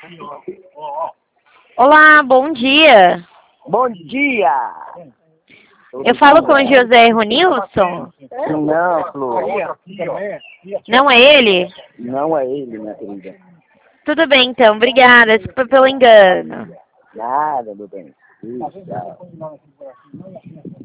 Olá, bom dia. Bom dia! Eu falo com o José Ronilson? Não, Flor. Não é ele? Não é ele, minha querida. Tudo bem, então. Obrigada. Desculpa pelo engano. Nada, meu bem. Isso, tchau.